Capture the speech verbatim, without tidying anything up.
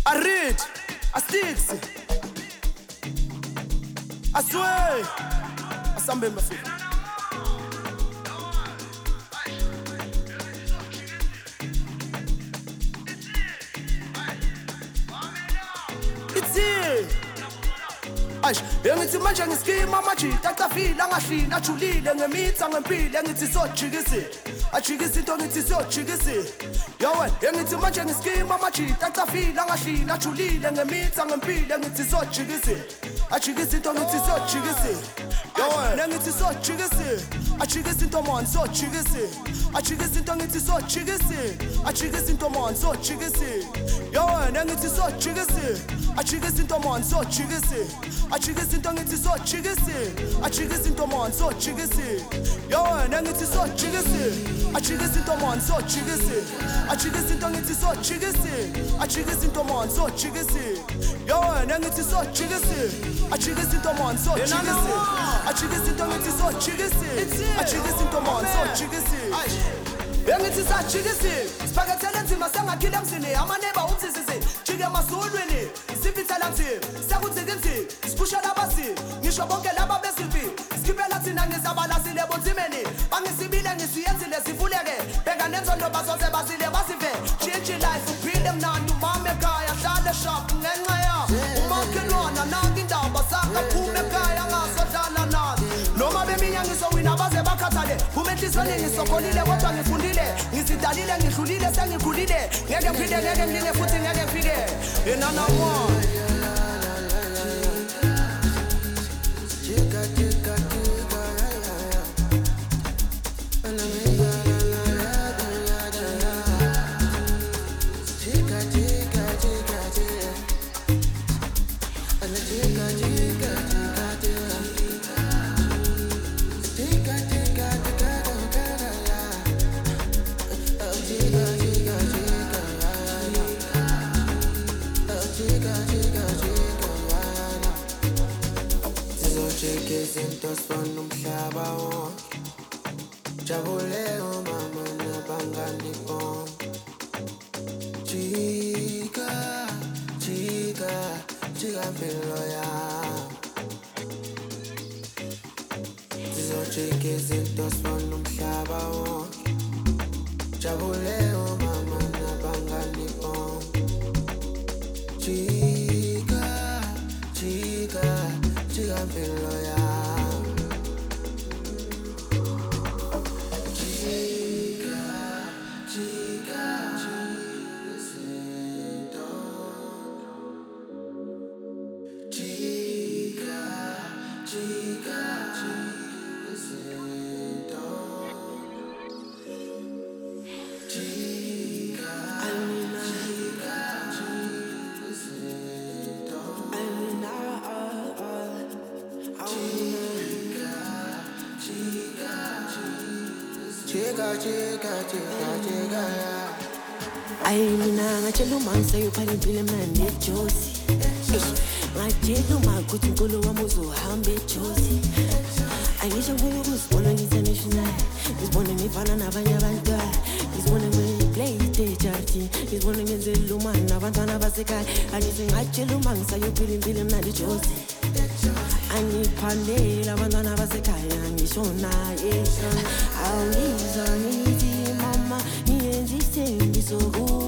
I read, I sticks, I swear, I sambe my feet. It's here. Aish, engithi manje ngiskima amajita acafile angahlini ajulile ngemitha ngempile engithi sojikisile ajikisa into ngithi sojikisile yawe engithi manje ngiskima amajita acafile angahlini ajulile ngemitha ngempile engithi sojikisile ajikisa into ngithi sojikisile yawe engithi sojikisile ajikisa into man sojikisile ajikisa into ngithi sojikisile ajikisa into man sojikisile yawe engithi sojikisile ajikisa into man sojikisile ajikisa into ngithi sojikisile ajikisa into man sojikisile yawe engithi sojikisile ajikisa into man sojikisile ajikisa into ngithi sojikisile ajikisa into man sojikisile yawe engithi sojikisile ajikisa into man sojikisile ajikisa into ngithi sojikisile ajikisa into man sojikisile engithi sajikisile sipakethele nzima sangakhile emzini amaneba umsisisi jike masulwini sibithela nzima sakuthike nzima sipusha labasi ngisho bonke laba besilpi skipela thina ngizabalasile bonzimeni bangisibile ngisiyenzile sivuleke beka nenzondo bazoze basile basive change life uphile mnandi umama ekhaya hlale sharp ngenxa yakho umakhelwana nangi indaba sakho phume ekhaya ngasodlala nazo noma beminya ngisowina baze bakhathale kumenhlisweni ngisokolile kodwa ngifundile ngizidalile ngidlulile sengikhulile ngeke ngiphinde ngeke ngilinge futhi ngeke ngifike enana one Izinto sifuna umhlaba wonke jabule umama nabangani bonke jika jika jika mpilo yami sizojika izinto sifuna umhlaba wonke jabule umama nabangani bonke jika jika jika mpilo yami Ay mina ngajela uma ngisayophala impilo emnandi eJozi ngajela uma kuthi unkolo wami uzohamba eJozi ayisho ngifuna ukuzibona ngi-international ngizibone ngifana nabanye abantwana ngizibone ngiplay ijardini ngizibone ngenzela umani nabantwana basekhaya angithi ngajela uma ngisayophala impilo emnandi eJozi angiphandela abantwana basekhaya ngisho naye awungizwa ngithi mama ngiyenze isengiso